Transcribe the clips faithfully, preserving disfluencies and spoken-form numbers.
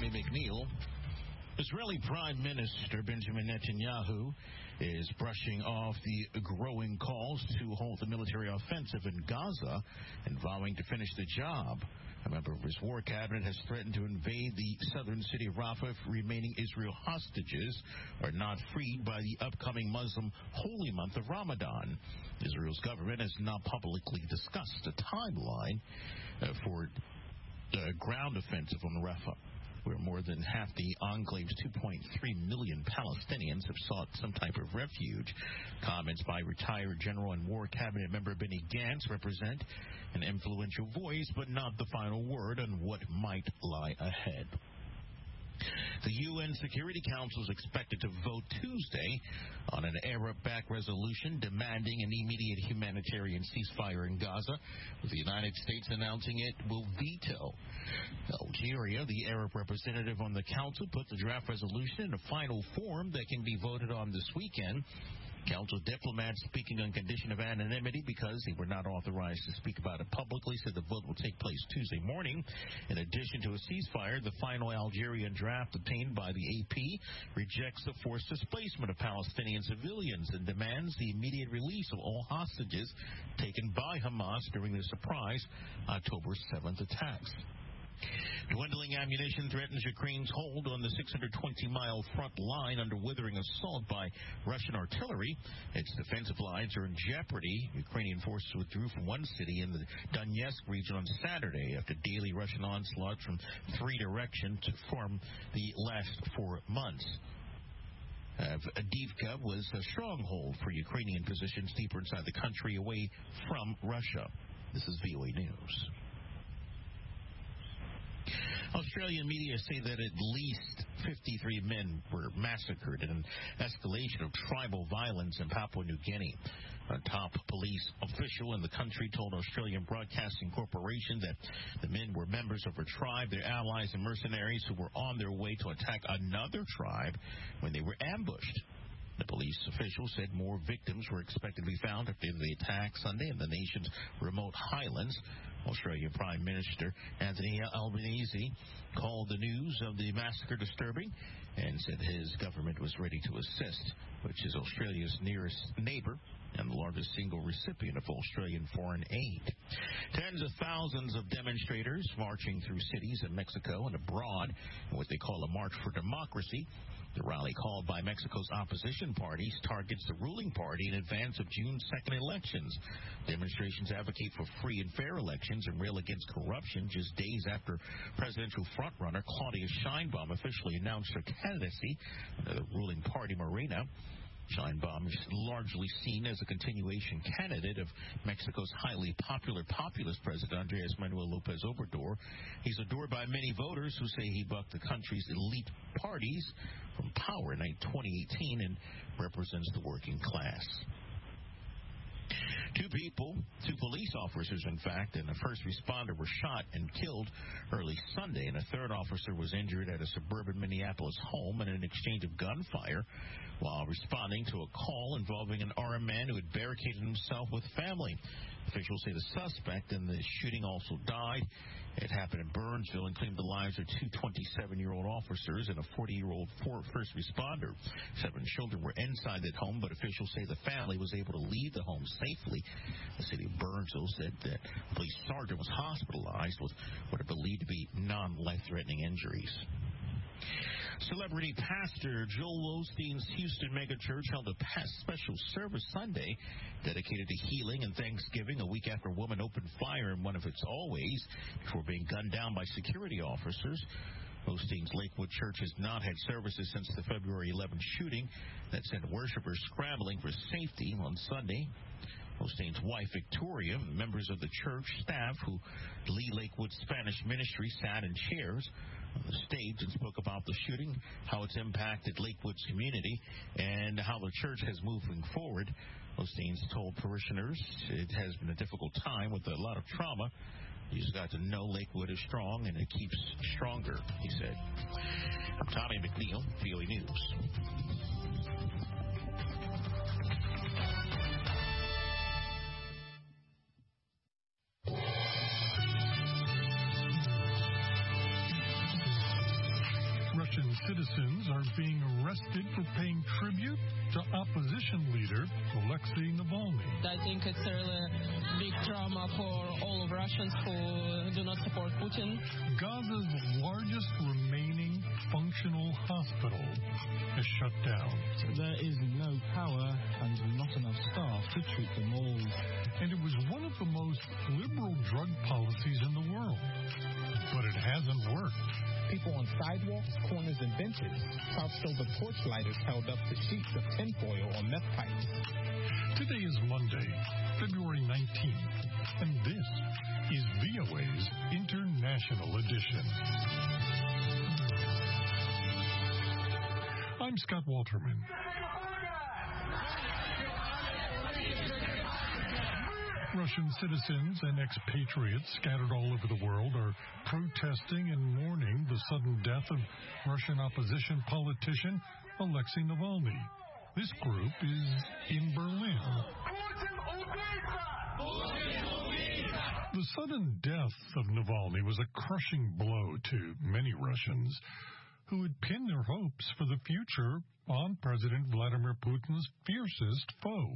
Tommy McNeil. Israeli Prime Minister Benjamin Netanyahu is brushing off the growing calls to halt the military offensive in Gaza and vowing to finish the job. A member of his war cabinet has threatened to invade the southern city of Rafah if remaining Israel hostages are not freed by the upcoming Muslim holy month of Ramadan. Israel's government has not publicly discussed a timeline uh, for the ground offensive on Rafah, where more than half the enclave's two point three million Palestinians have sought some type of refuge. Comments by retired General and War Cabinet member Benny Gantz represent an influential voice, but not the final word on what might lie ahead. The U N Security Council is expected to vote Tuesday on an Arab-backed resolution demanding an immediate humanitarian ceasefire in Gaza, with the United States announcing it will veto. Algeria, the Arab representative on the council, put the draft resolution in a final form that can be voted on this weekend. Council diplomats speaking on condition of anonymity because they were not authorized to speak about it publicly said the vote will take place Tuesday morning. In addition to a ceasefire, the final Algerian draft obtained by the A P rejects the forced displacement of Palestinian civilians and demands the immediate release of all hostages taken by Hamas during the surprise October seventh attacks. Dwindling ammunition threatens Ukraine's hold on the six hundred twenty mile front line under withering assault by Russian artillery. Its defensive lines are in jeopardy. Ukrainian forces withdrew from one city in the Donetsk region on Saturday after daily Russian onslaughts from three directions from the last four months. Uh, Avdiivka was a stronghold for Ukrainian positions deeper inside the country away from Russia. This is V O A News. Australian media say that at least fifty-three men were massacred in an escalation of tribal violence in Papua New Guinea. A top police official in the country told Australian Broadcasting Corporation that the men were members of a tribe, their allies and mercenaries who were on their way to attack another tribe when they were ambushed. The police official said more victims were expected to be found after the attack Sunday in the nation's remote highlands. Australian Prime Minister Anthony Albanese called the news of the massacre disturbing and said his government was ready to assist, which is Australia's nearest neighbor and the largest single recipient of Australian foreign aid. Tens of thousands of demonstrators marching through cities in Mexico and abroad in what they call a March for Democracy. The rally, called by Mexico's opposition parties, targets the ruling party in advance of June second elections. Demonstrations advocate for free and fair elections and rail against corruption just days after presidential frontrunner Claudia Sheinbaum officially announced her candidacy under the ruling party Morena. Sheinbaum is largely seen as a continuation candidate of Mexico's highly popular populist president Andres Manuel Lopez Obrador. He's adored by many voters who say he bucked the country's elite parties from power in twenty eighteen and represents the working class. Two people, two police officers, in fact, and a first responder were shot and killed early Sunday, and a third officer was injured at a suburban Minneapolis home in an exchange of gunfire while responding to a call involving an armed man who had barricaded himself with family. Officials say the suspect in the shooting also died. It happened in Burnsville and claimed the lives of two twenty-seven-year-old officers and a forty-year-old first responder. Seven children were inside that home, but officials say the family was able to leave the home safely. The city of Burnsville said that a police sergeant was hospitalized with what are believed to be non-life-threatening injuries. Celebrity pastor Joel Osteen's Houston megachurch held a special service Sunday dedicated to healing and Thanksgiving a week after a woman opened fire in one of its always before being gunned down by security officers. Osteen's Lakewood Church has not had services since the February eleventh shooting that sent worshipers scrambling for safety on Sunday. Osteen's wife, Victoria, members of the church staff who lead Lakewood's Spanish ministry sat in chairs on the stage and spoke about the shooting, how it's impacted Lakewood's community, and how the church has moving forward. Osteen's told parishioners it has been a difficult time with a lot of trauma. You just got to know Lakewood is strong, and it keeps stronger, he said. I'm Tommy McNeil, V O A News. citizens are being arrested for paying tribute to opposition leader Alexei Navalny. I think it's a really big trauma for all of Russians who do not support Putin. Gaza's largest remaining functional hospital is shut down. There is no power and not enough staff to treat them all. And it was one of the most liberal drug policies in the world. But it hasn't worked. People on sidewalks, corners, and benches saw silver torchlighters held up to sheets of tinfoil or meth pipes. Today is Monday, February nineteenth, and this is V O A's International Edition. I'm Scott Walterman. Russian citizens and expatriates scattered all over the world are protesting and mourning the sudden death of Russian opposition politician Alexei Navalny. This group is in Berlin. The sudden death of Navalny was a crushing blow to many Russians who had pinned their hopes for the future on President Vladimir Putin's fiercest foe.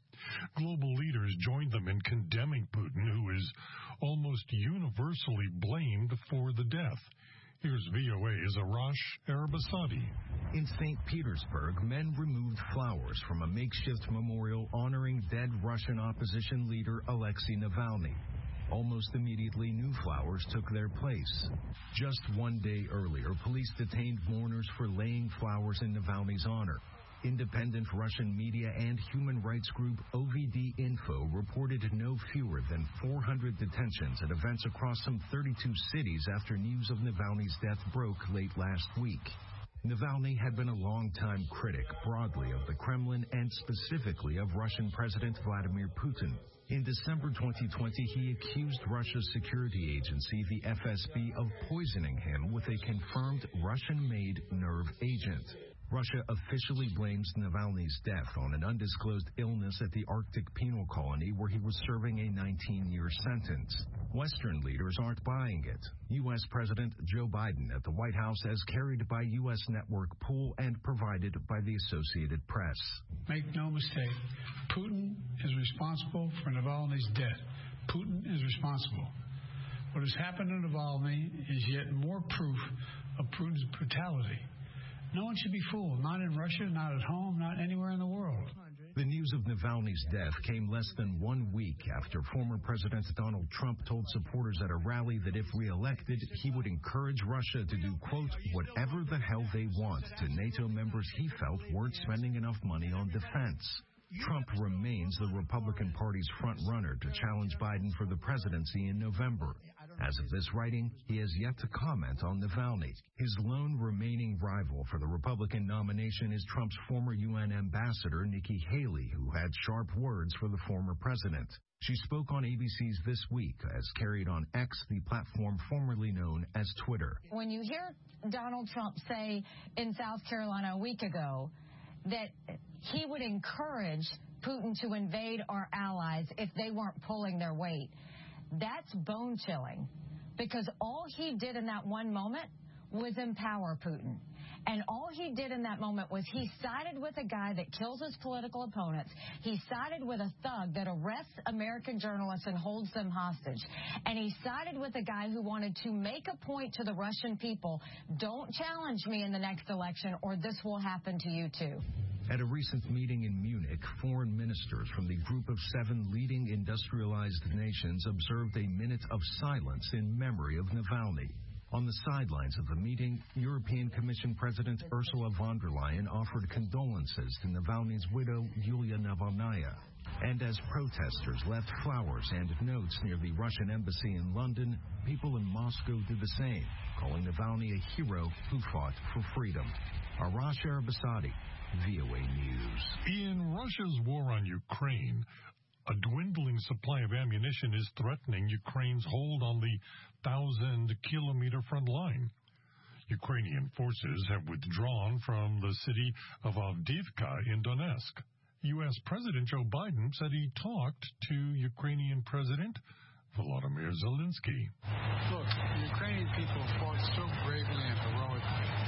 Global leaders joined them in condemning Putin, who is almost universally blamed for the death. Here's V O A's Arash Arabasadi. In Saint Petersburg, men removed flowers from a makeshift memorial honoring dead Russian opposition leader Alexei Navalny. Almost immediately, new flowers took their place. Just one day earlier, police detained mourners for laying flowers in Navalny's honor. Independent Russian media and human rights group O V D Info reported no fewer than four hundred detentions at events across some thirty-two cities after news of Navalny's death broke late last week. Navalny had been a longtime critic broadly of the Kremlin and specifically of Russian President Vladimir Putin. In December twenty twenty, he accused Russia's security agency, the F S B, of poisoning him with a confirmed Russian-made nerve agent. Russia officially blames Navalny's death on an undisclosed illness at the Arctic penal colony where he was serving a nineteen-year sentence. Western leaders aren't buying it. U S President Joe Biden at the White House, as carried by U S network Pool and provided by the Associated Press. Make no mistake, Putin is responsible for Navalny's death. Putin is responsible. What has happened to Navalny is yet more proof of Putin's brutality. No one should be fooled, not in Russia, not at home, not anywhere in the world. The news of Navalny's death came less than one week after former President Donald Trump told supporters at a rally that if reelected, he would encourage Russia to do, quote, whatever the hell they want to NATO members he felt weren't spending enough money on defense. Trump remains the Republican Party's front-runner to challenge Biden for the presidency in November. As of this writing, he has yet to comment on Navalny. His lone remaining rival for the Republican nomination is Trump's former U N ambassador, Nikki Haley, who had sharp words for the former president. She spoke on A B C's This Week, as carried on X, the platform formerly known as Twitter. When you hear Donald Trump say in South Carolina a week ago that he would encourage Putin to invade our allies if they weren't pulling their weight, that's bone-chilling, because all he did in that one moment was empower Putin. And all he did in that moment was he sided with a guy that kills his political opponents. He sided with a thug that arrests American journalists and holds them hostage. And he sided with a guy who wanted to make a point to the Russian people, don't challenge me in the next election or this will happen to you too. At a recent meeting in Munich, foreign ministers from the group of seven leading industrialized nations observed a minute of silence in memory of Navalny. On the sidelines of the meeting, European Commission President Ursula von der Leyen offered condolences to Navalny's widow, Yulia Navalnaya. And as protesters left flowers and notes near the Russian embassy in London, people in Moscow did the same, calling Navalny a hero who fought for freedom. Arash Arabasadi, V O A News. In Russia's war on Ukraine, a dwindling supply of ammunition is threatening Ukraine's hold on the thousand-kilometer front line. Ukrainian forces have withdrawn from the city of Avdiivka in Donetsk. U S President Joe Biden said he talked to Ukrainian President Volodymyr Zelensky. Look, the Ukrainian people fought so bravely and heroically. They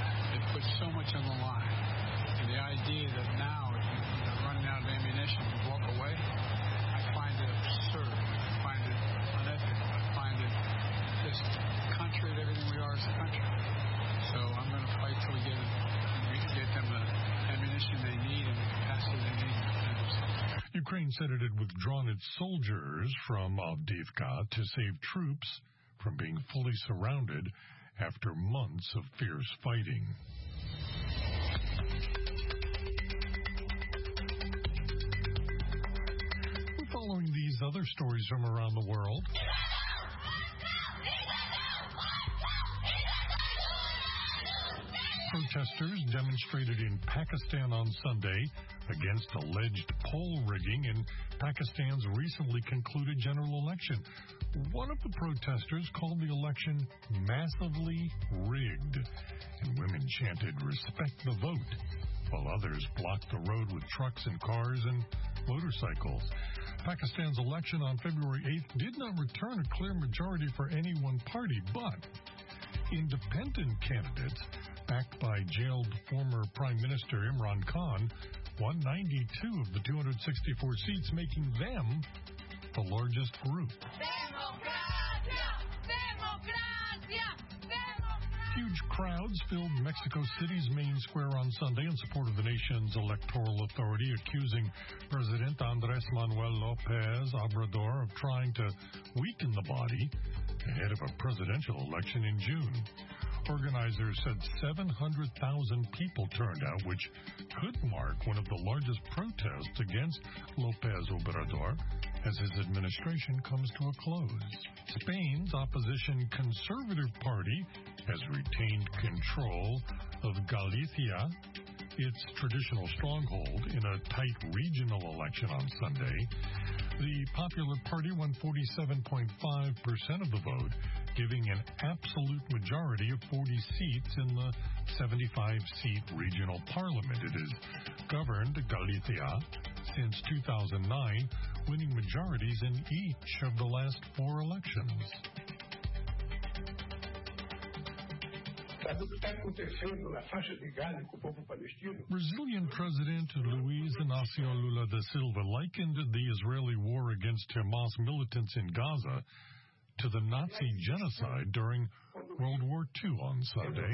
put so much on the line. And the idea that now, if you're running out of ammunition, you walk away, I find it absurd. I find it unethical. I find it just contrary to everything we are as a country. So I'm going to fight till we get it, and we can get them the ammunition they need and the capacity they need to defend themselves. Ukraine said it had withdrawn its soldiers from Avdiivka to save troops from being fully surrounded after months of fierce fighting. We're following these other stories from around the world. Protesters demonstrated in Pakistan on Sunday against alleged poll rigging in Pakistan's recently concluded general election. One of the protesters called the election massively rigged, and women chanted, "Respect the vote," while others blocked the road with trucks and cars and motorcycles. Pakistan's election on February eighth did not return a clear majority for any one party, but independent candidates backed by jailed former Prime Minister Imran Khan won ninety-two of the two hundred sixty-four seats, making them the largest group. Huge crowds filled Mexico City's main square on Sunday in support of the nation's electoral authority, accusing President Andrés Manuel López Obrador of trying to weaken the body ahead of a presidential election in June. Organizers said seven hundred thousand people turned out, which could mark one of the largest protests against López Obrador as his administration comes to a close. Spain's opposition Conservative Party has retained control of Galicia, its traditional stronghold, in a tight regional election on Sunday. The Popular Party won forty-seven point five percent of the vote, giving an absolute majority of forty seats in the seventy-five seat regional parliament. It has governed Galicia since two thousand nine, winning majorities in each of the last four elections. Brazilian President Luiz Inácio Lula da Silva likened the Israeli war against Hamas militants in Gaza to the Nazi genocide during World War Two on Sunday.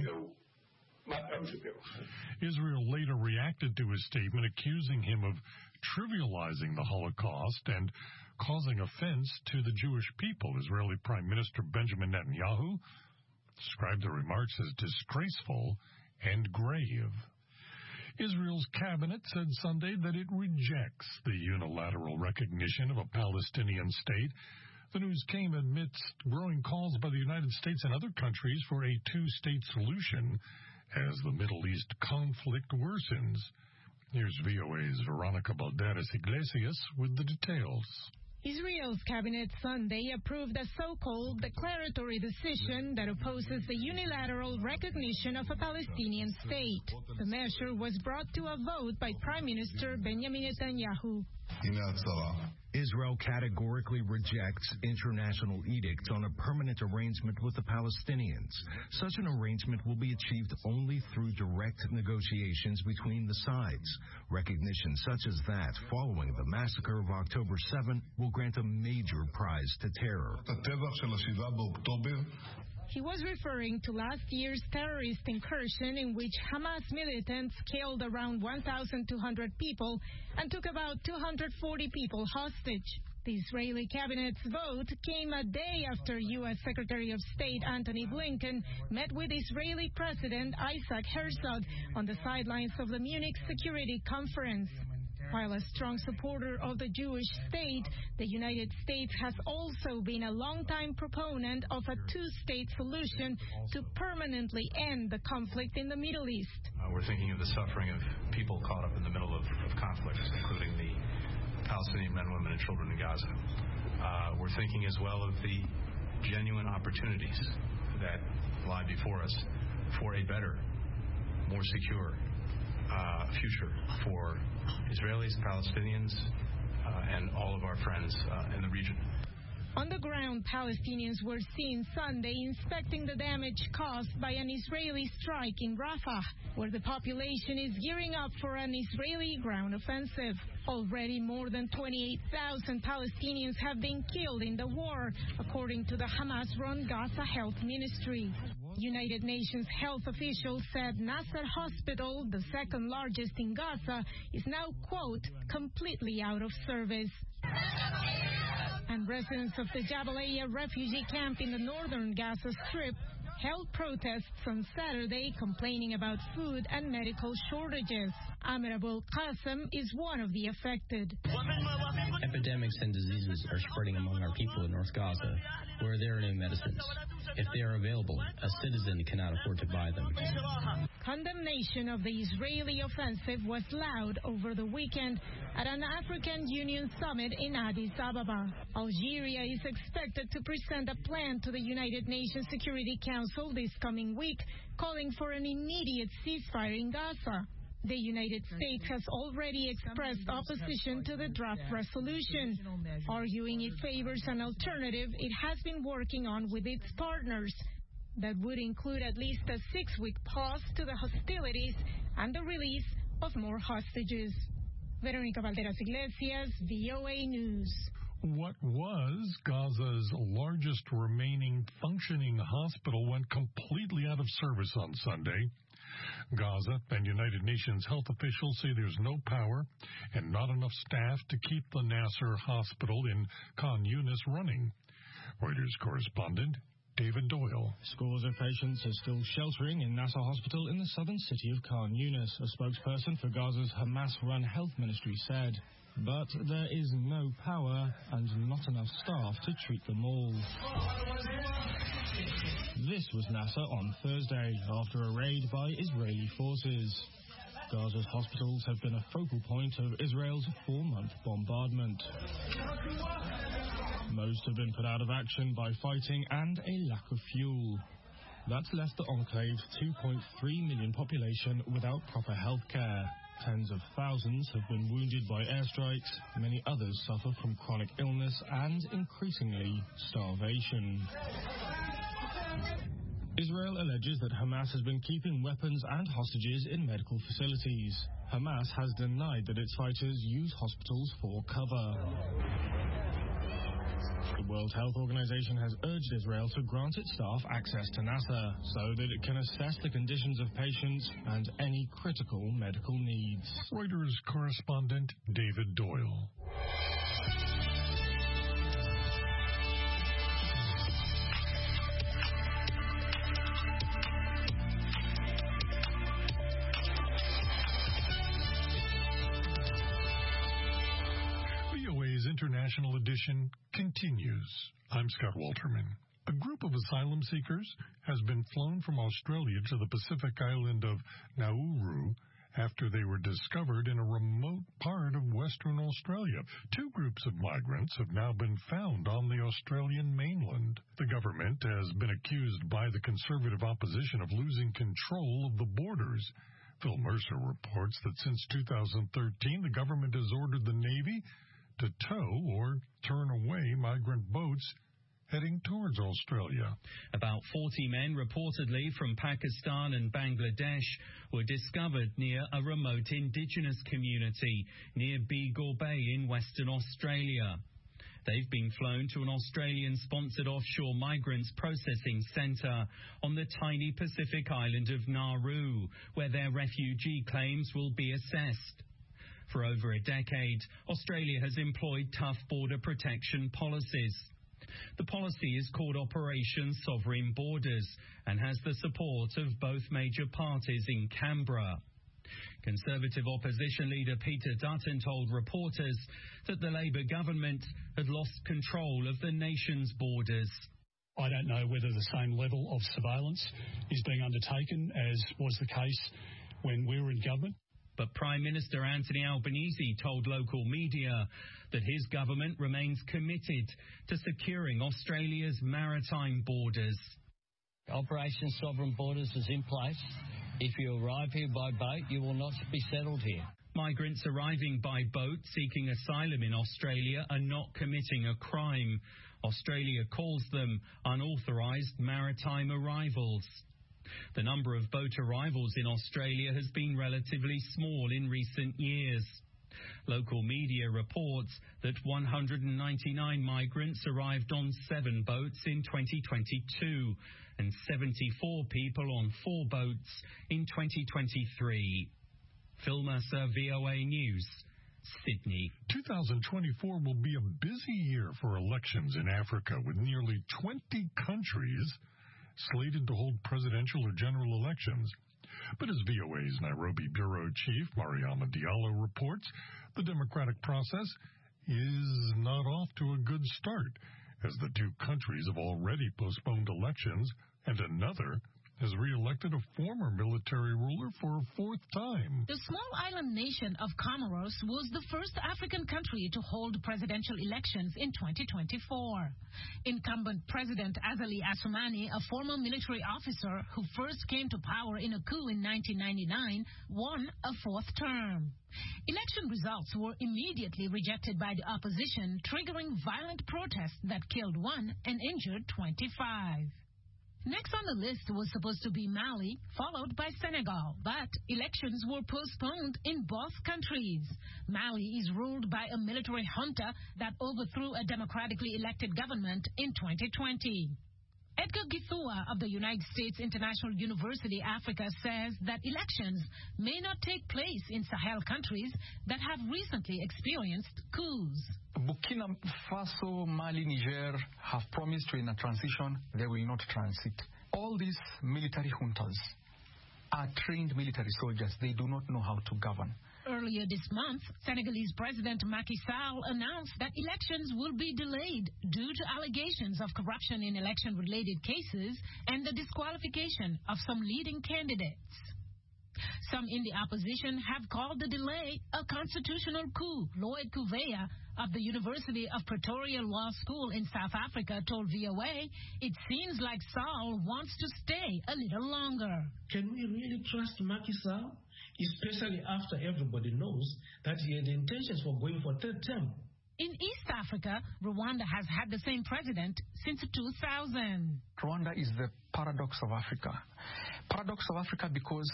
Israel later reacted to his statement, accusing him of trivializing the Holocaust and causing offense to the Jewish people. Israeli Prime Minister Benjamin Netanyahu described the remarks as disgraceful and grave. Israel's cabinet said Sunday that it rejects the unilateral recognition of a Palestinian state. The news came amidst growing calls by the United States and other countries for a two-state solution as the Middle East conflict worsens. Here's V O A's Veronica Balderas Iglesias with the details. Israel's cabinet Sunday approved a so-called declaratory decision that opposes the unilateral recognition of a Palestinian state. The measure was brought to a vote by Prime Minister Benjamin Netanyahu. Israel categorically rejects international edicts on a permanent arrangement with the Palestinians. Such an arrangement will be achieved only through direct negotiations between the sides. Recognition such as that, following the massacre of October seventh, will grant a major prize to terror. He was referring to last year's terrorist incursion in which Hamas militants killed around one thousand two hundred people and took about two hundred forty people hostage. The Israeli cabinet's vote came a day after U S Secretary of State Antony Blinken met with Israeli President Isaac Herzog on the sidelines of the Munich Security Conference. While a strong supporter of the Jewish state, the United States has also been a longtime proponent of a two-state solution to permanently end the conflict in the Middle East. Uh, we're thinking of the suffering of people caught up in the middle of, of conflicts, including the Palestinian men, women, and children in Gaza. Uh, we're thinking as well of the genuine opportunities that lie before us for a better, more secure uh, future for Israelis, Palestinians, uh, and all of our friends uh, in the region. On the ground, Palestinians were seen Sunday inspecting the damage caused by an Israeli strike in Rafah, where the population is gearing up for an Israeli ground offensive. Already more than twenty-eight thousand Palestinians have been killed in the war, according to the Hamas-run Gaza Health Ministry. United Nations health officials said Nasser Hospital, the second largest in Gaza, is now, quote, completely out of service. And residents of the Jabalia refugee camp in the northern Gaza Strip held protests on Saturday complaining about food and medical shortages. Amir Abul Qasim is one of the affected. Epidemics and diseases are spreading among our people in North Gaza, where there are no medicines. If they are available, a citizen cannot afford to buy them. Condemnation of the Israeli offensive was loud over the weekend at an African Union summit in Addis Ababa. Algeria is expected to present a plan to the United Nations Security Council this coming week, calling for an immediate ceasefire in Gaza. The United States has already expressed opposition to the draft resolution, arguing it favors an alternative it has been working on with its partners that would include at least a six-week pause to the hostilities and the release of more hostages. Veronica Valderas Iglesias, V O A News. What was Gaza's largest remaining functioning hospital went completely out of service on Sunday. Gaza and United Nations health officials say there's no power and not enough staff to keep the Nasser Hospital in Khan Yunis running. Reuters correspondent David Doyle. Scores of patients are still sheltering in Nasser Hospital in the southern city of Khan Yunis, a spokesperson for Gaza's Hamas-run health ministry said. But there is no power and not enough staff to treat them all. This was Nasser on Thursday after a raid by Israeli forces. Gaza's hospitals have been a focal point of Israel's four-month bombardment. Most have been put out of action by fighting and a lack of fuel. That's left the enclave's two point three million population without proper health care. Tens of thousands have been wounded by airstrikes. Many others suffer from chronic illness and, increasingly, starvation. Israel alleges that Hamas has been keeping weapons and hostages in medical facilities. Hamas has denied that its fighters use hospitals for cover. The World Health Organization has urged Israel to grant its staff access to Nasser so that it can assess the conditions of patients and any critical medical needs. Reuters correspondent David Doyle. International edition continues. I'm Scott Walterman. A group of asylum seekers has been flown from Australia to the Pacific island of Nauru after they were discovered in a remote part of Western Australia. Two groups of migrants have now been found on the Australian mainland. The government has been accused by the Conservative opposition of losing control of the borders. Phil Mercer reports that since two thousand thirteen, the government has ordered the Navy to tow or turn away migrant boats heading towards Australia. About forty men, reportedly from Pakistan and Bangladesh, were discovered near a remote indigenous community near Begor Bay in Western Australia. They've been flown to an Australian-sponsored offshore migrants processing centre on the tiny Pacific island of Nauru, where their refugee claims will be assessed. For over a decade, Australia has employed tough border protection policies. The policy is called Operation Sovereign Borders and has the support of both major parties in Canberra. Conservative opposition leader Peter Dutton told reporters that the Labor government had lost control of the nation's borders. I don't know whether the same level of surveillance is being undertaken as was the case when we were in government. But Prime Minister Anthony Albanese told local media that his government remains committed to securing Australia's maritime borders. Operation Sovereign Borders is in place. If you arrive here by boat, you will not be settled here. Migrants arriving by boat seeking asylum in Australia are not committing a crime. Australia calls them unauthorised maritime arrivals. The number of boat arrivals in Australia has been relatively small in recent years. Local media reports that one hundred ninety-nine migrants arrived on seven boats in twenty twenty-two and seventy-four people on four boats in twenty twenty-three. Phil Mercer, V O A News, Sydney. two thousand twenty-four will be a busy year for elections in Africa, with nearly twenty countries slated to hold presidential or general elections. But as V O A's Nairobi Bureau Chief Mariama Diallo reports, the democratic process is not off to a good start, as the two countries have already postponed elections, and another has re-elected a former military ruler for a fourth time. The small island nation of Comoros was the first African country to hold presidential elections in twenty twenty-four. Incumbent President Azali Assoumani, a former military officer who first came to power in a coup in nineteen ninety-nine, won a fourth term. Election results were immediately rejected by the opposition, triggering violent protests that killed one and injured twenty-five. Next on the list was supposed to be Mali, followed by Senegal, but elections were postponed in both countries. Mali is ruled by a military junta that overthrew a democratically elected government in twenty twenty. Edgar Githua of the United States International University Africa says that elections may not take place in Sahel countries that have recently experienced coups. Burkina Faso, Mali, Niger have promised in a transition they will not transit. All these military juntas are trained military soldiers. They do not know how to govern. Earlier this month, Senegalese President Macky Sall announced that elections will be delayed due to allegations of corruption in election-related cases and the disqualification of some leading candidates. Some in the opposition have called the delay a constitutional coup. Lloyd Couveia of the University of Pretoria Law School in South Africa told V O A, it seems like Sall wants to stay a little longer. Can we really trust Macky Sall? Especially after everybody knows that he had intentions for going for third term. In East Africa, Rwanda has had the same president since two thousand. Rwanda is the paradox of Africa. Paradox of Africa because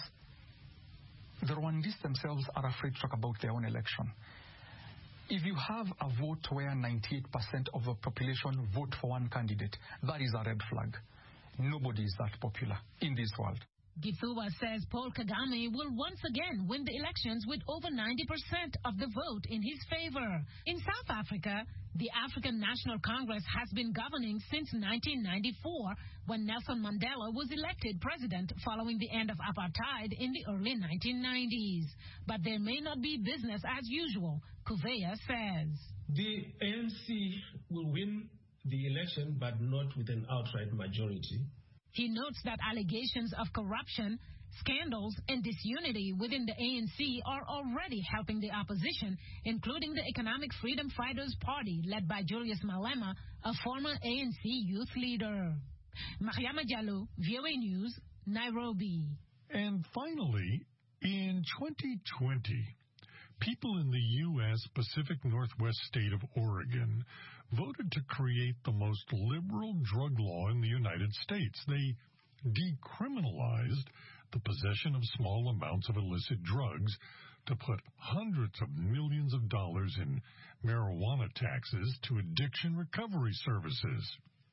the Rwandese themselves are afraid to talk about their own election. If you have a vote where ninety-eight percent of the population vote for one candidate, that is a red flag. Nobody is that popular in this world. Githua says Paul Kagame will once again win the elections with over ninety percent of the vote in his favor. In South Africa, the African National Congress has been governing since nineteen ninety-four, when Nelson Mandela was elected president following the end of apartheid in the early nineteen nineties. But there may not be business as usual, Couveia says. The A N C will win the election, but not with an outright majority. He notes that allegations of corruption, scandals, and disunity within the A N C are already helping the opposition, including the Economic Freedom Fighters Party, led by Julius Malema, a former A N C youth leader. Mariama Diallo, V O A News, Nairobi. And finally, in twenty twenty, people in the U S Pacific Northwest state of Oregon voted to create the most liberal drug law in the United States. They decriminalized the possession of small amounts of illicit drugs to put hundreds of millions of dollars in marijuana taxes to addiction recovery services.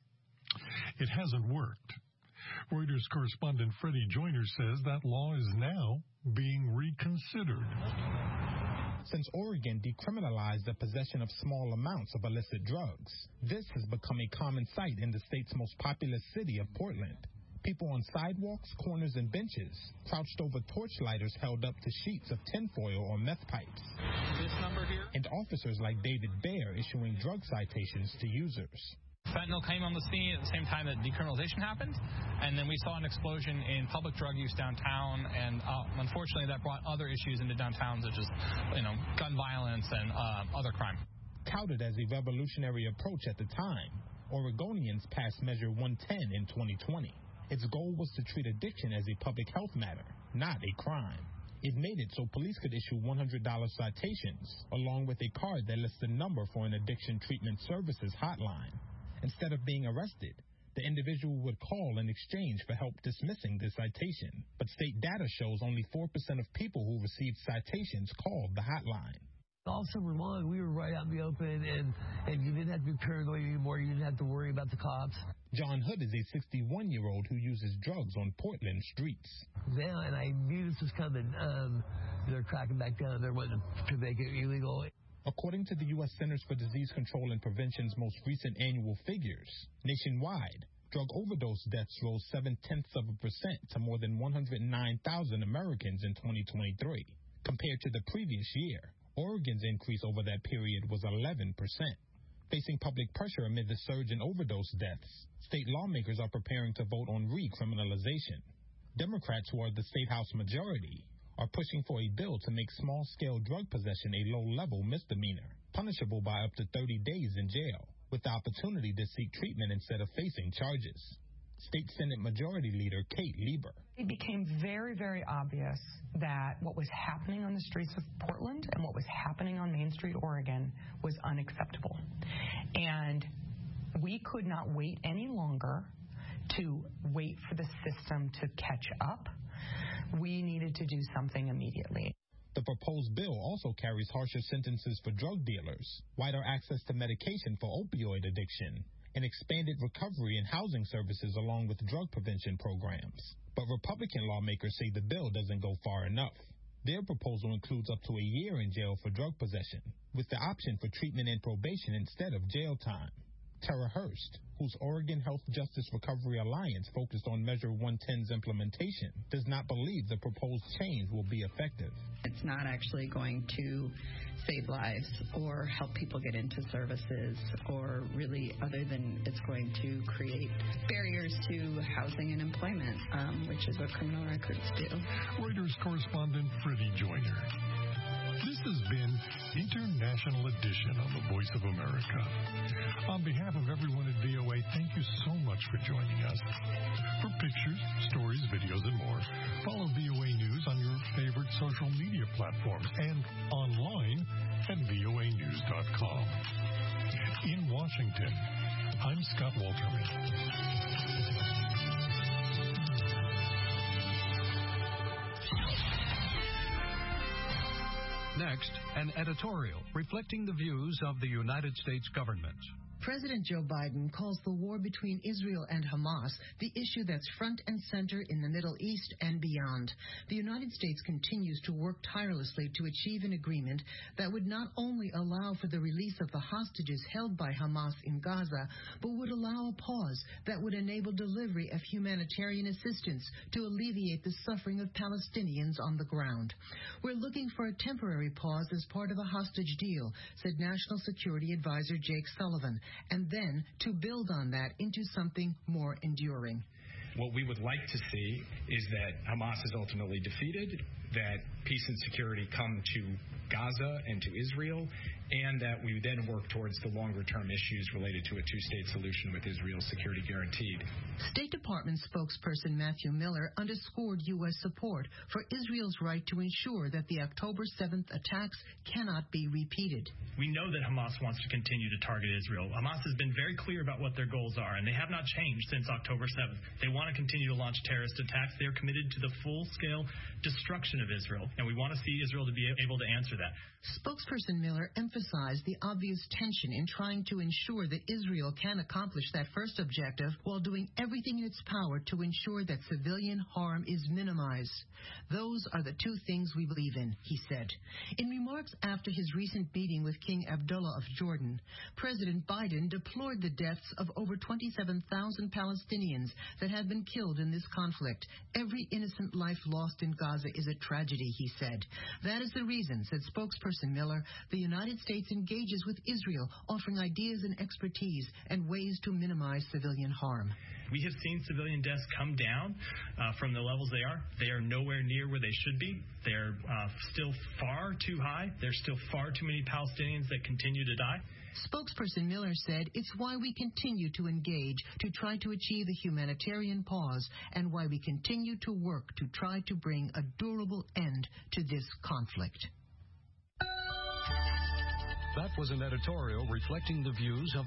It hasn't worked. Reuters correspondent Freddie Joyner says that law is now being reconsidered. Since Oregon decriminalized the possession of small amounts of illicit drugs, this has become a common sight in the state's most populous city of Portland. People on sidewalks, corners, and benches, crouched over torchlighters held up to sheets of tinfoil or meth pipes. This number here? And officers like David Baer issuing drug citations to users. Fentanyl came on the scene at the same time that decriminalization happened, and then we saw an explosion in public drug use downtown, and uh, unfortunately that brought other issues into downtown, such as, you know, gun violence and uh, other crime. Touted as a revolutionary approach at the time, Oregonians passed Measure one ten in twenty twenty. Its goal was to treat addiction as a public health matter, not a crime. It made it so police could issue one hundred dollars citations, along with a card that lists the number for an addiction treatment services hotline. Instead of being arrested, the individual would call in exchange for help dismissing the citation. But state data shows only four percent of people who received citations called the hotline. All summer long, we were right out in the open, and, and you didn't have to be paranoid anymore. You didn't have to worry about the cops. John Hood is a sixty-one-year-old who uses drugs on Portland streets. Yeah, and I knew this was coming. Um, they're cracking back down. They're wanting to make it illegal. According to the U S Centers for Disease Control and Prevention's most recent annual figures, nationwide, drug overdose deaths rose seven-tenths of a percent to more than one hundred nine thousand Americans in twenty twenty-three. Compared to the previous year, Oregon's increase over that period was eleven percent. Facing public pressure amid the surge in overdose deaths, state lawmakers are preparing to vote on recriminalization. Democrats, who are the state House majority, are pushing for a bill to make small-scale drug possession a low-level misdemeanor, punishable by up to thirty days in jail, with the opportunity to seek treatment instead of facing charges. State Senate Majority Leader Kate Lieber. It became very, very obvious that what was happening on the streets of Portland and what was happening on Main Street, Oregon, was unacceptable. And we could not wait any longer to wait for the system to catch up. We needed to do something immediately. The proposed bill also carries harsher sentences for drug dealers, wider access to medication for opioid addiction, and expanded recovery and housing services along with drug prevention programs. But Republican lawmakers say the bill doesn't go far enough. Their proposal includes up to a year in jail for drug possession, with the option for treatment and probation instead of jail time. Tara Hurst, whose Oregon Health Justice Recovery Alliance focused on Measure one ten's implementation, does not believe the proposed change will be effective. It's not actually going to save lives or help people get into services, or really other than it's going to create barriers to housing and employment, um, which is what criminal records do. Reuters correspondent Freddie Joyner. This has been International Edition on the Voice of America. On behalf of everyone at V O A, thank you so much for joining us. For pictures, stories, videos, and more, follow V O A News on your favorite social media platforms and online at V O A news dot com. In Washington, I'm Scott Walterman. Next, an editorial reflecting the views of the United States government. President Joe Biden calls the war between Israel and Hamas the issue that's front and center in the Middle East and beyond. The United States continues to work tirelessly to achieve an agreement that would not only allow for the release of the hostages held by Hamas in Gaza, but would allow a pause that would enable delivery of humanitarian assistance to alleviate the suffering of Palestinians on the ground. We're looking for a temporary pause as part of a hostage deal, said National Security Advisor Jake Sullivan, and then to build on that into something more enduring. What we would like to see is that Hamas is ultimately defeated, that peace and security come to Gaza and to Israel, and that we then work towards the longer-term issues related to a two-state solution with Israel's security guaranteed. State Department spokesperson Matthew Miller underscored U S support for Israel's right to ensure that the October seventh attacks cannot be repeated. We know that Hamas wants to continue to target Israel. Hamas has been very clear about what their goals are, and they have not changed since October seventh. They want to continue to launch terrorist attacks. They are committed to the full-scale destruction of Israel, and we want to see Israel to be able to answer that. Spokesperson Miller emphasized the obvious tension in trying to ensure that Israel can accomplish that first objective while doing everything in its power to ensure that civilian harm is minimized. Those are the two things we believe in, he said. In remarks after his recent meeting with King Abdullah of Jordan, President Biden deplored the deaths of over twenty-seven thousand Palestinians that have been killed in this conflict. Every innocent life lost in Gaza is a tragedy, he said. That is the reason, said spokesperson Miller, the United States engages with Israel, offering ideas and expertise and ways to minimize civilian harm. We have seen civilian deaths come down uh, from the levels they are. They are nowhere near where they should be. They're uh, still far too high. There's still far too many Palestinians that continue to die. Spokesperson Miller said it's why we continue to engage to try to achieve a humanitarian pause and why we continue to work to try to bring a durable end to this conflict. That was an editorial reflecting the views of